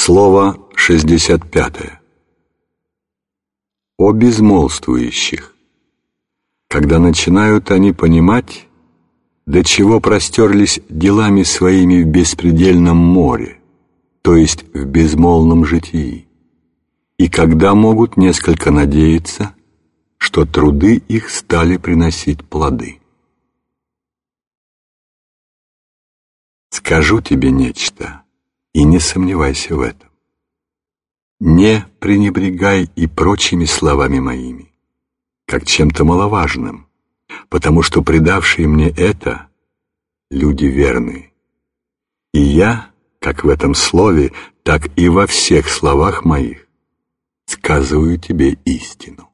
Слово 65. О безмолвствующих. Когда начинают они понимать, до чего простерлись делами своими в беспредельном море, то есть в безмолвном житии, и когда могут несколько надеяться, что труды их стали приносить плоды. Скажу тебе нечто, и не сомневайся в этом. Не пренебрегай и прочими словами моими, как чем-то маловажным, потому что предавшие мне это — люди верные. И я, как в этом слове, так и во всех словах моих, сказываю тебе истину.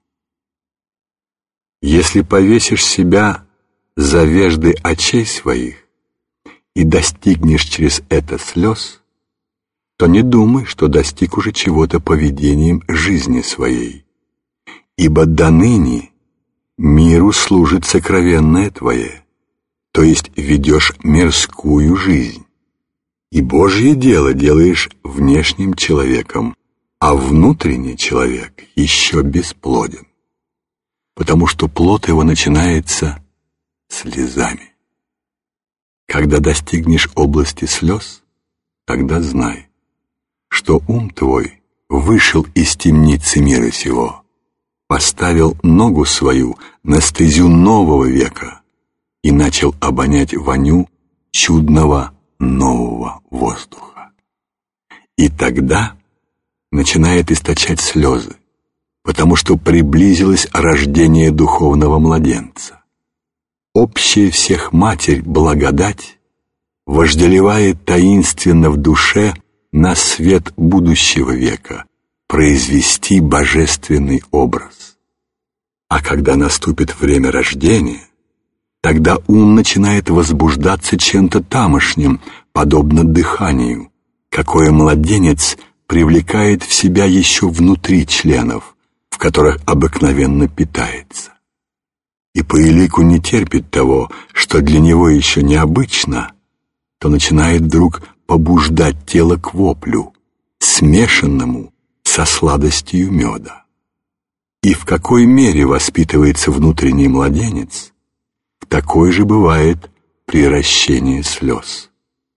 Если повесишь себя за вежды очей своих и достигнешь через это слез, то не думай, что достиг уже чего-то поведением жизни своей, ибо доныне миру служит сокровенное твое, то есть ведешь мирскую жизнь, и Божье дело делаешь внешним человеком, а внутренний человек еще бесплоден, потому что плод его начинается слезами. Когда достигнешь области слез, тогда знай, что ум твой вышел из темницы мира сего, поставил ногу свою на стезю нового века и начал обонять воню чудного нового воздуха. И тогда начинает источать слезы, потому что приблизилось рождение духовного младенца. Общая всех Матерь благодать вожделевает таинственно в душе на свет будущего века произвести божественный образ. А когда наступит время рождения, тогда ум начинает возбуждаться чем-то тамошним, подобно дыханию, какое младенец привлекает в себя еще внутри членов, в которых обыкновенно питается. И по элику не терпит того, что для него еще необычно, то начинает вдруг побуждать тело к воплю, смешанному со сладостью меда. И в какой мере воспитывается внутренний младенец, такой же бывает приращение слез.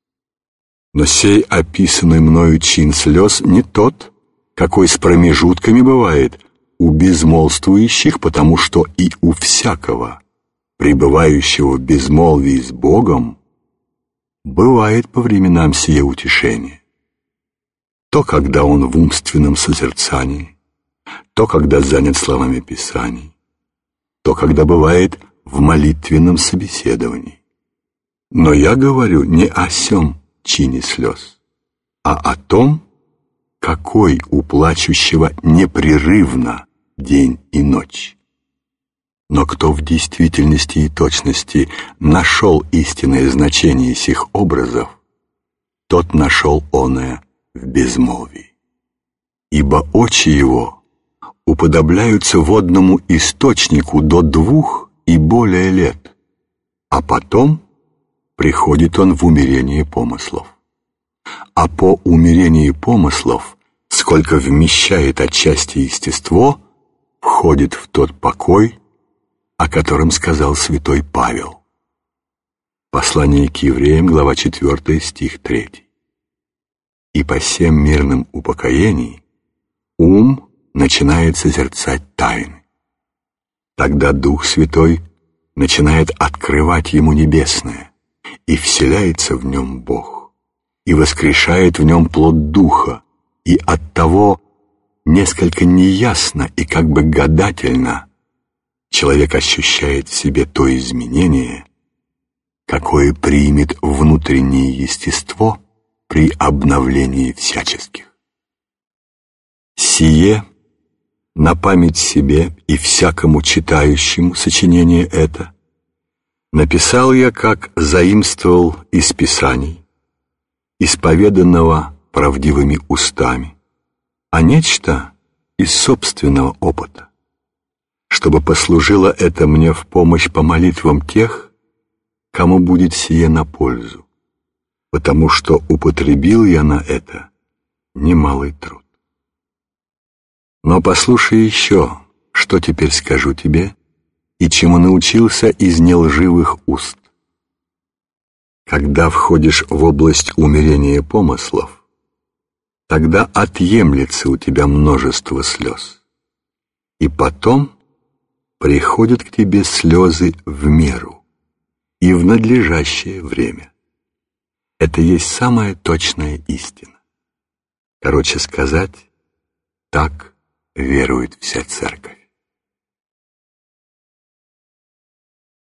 Но сей описанный мною чин слез не тот, какой с промежутками бывает у безмолвствующих, потому что и у всякого, пребывающего в безмолвии с Богом, бывает по временам сие утешение. То, когда он в умственном созерцании, то, когда занят словами Писаний, то, когда бывает в молитвенном собеседовании. Но я говорю не о сем чине слез, а о том, какой у плачущего непрерывно день и ночь. Но кто в действительности и точности нашел истинное значение сих образов, тот нашел оное в безмолвии. Ибо очи его уподобляются водному источнику до 2 и более лет, а потом приходит он в умерение помыслов. А по умерении помыслов, сколько вмещает отчасти естество, входит в тот покой, о котором сказал святой Павел. Послание к евреям, глава 4, стих 3. И по всем мирным упокоений ум начинает созерцать тайны. Тогда Дух Святой начинает открывать ему небесное, и вселяется в нем Бог, и воскрешает в нем плод Духа, и оттого несколько неясно и как бы гадательно человек ощущает в себе то изменение, какое примет внутреннее естество при обновлении всяческих. Сие на память себе и всякому читающему сочинение это написал я, как заимствовал из Писаний, исповеданного правдивыми устами, а нечто из собственного опыта, чтобы послужило это мне в помощь по молитвам тех, кому будет сие на пользу, потому что употребил я на это немалый труд. Но послушай еще, что теперь скажу тебе, и чему научился из нелживых уст. Когда входишь в область умерения помыслов, тогда отъемлется у тебя множество слез, и потом приходят к тебе слезы в меру и в надлежащее время. Это есть самая точная истина. Короче сказать, так верует вся церковь.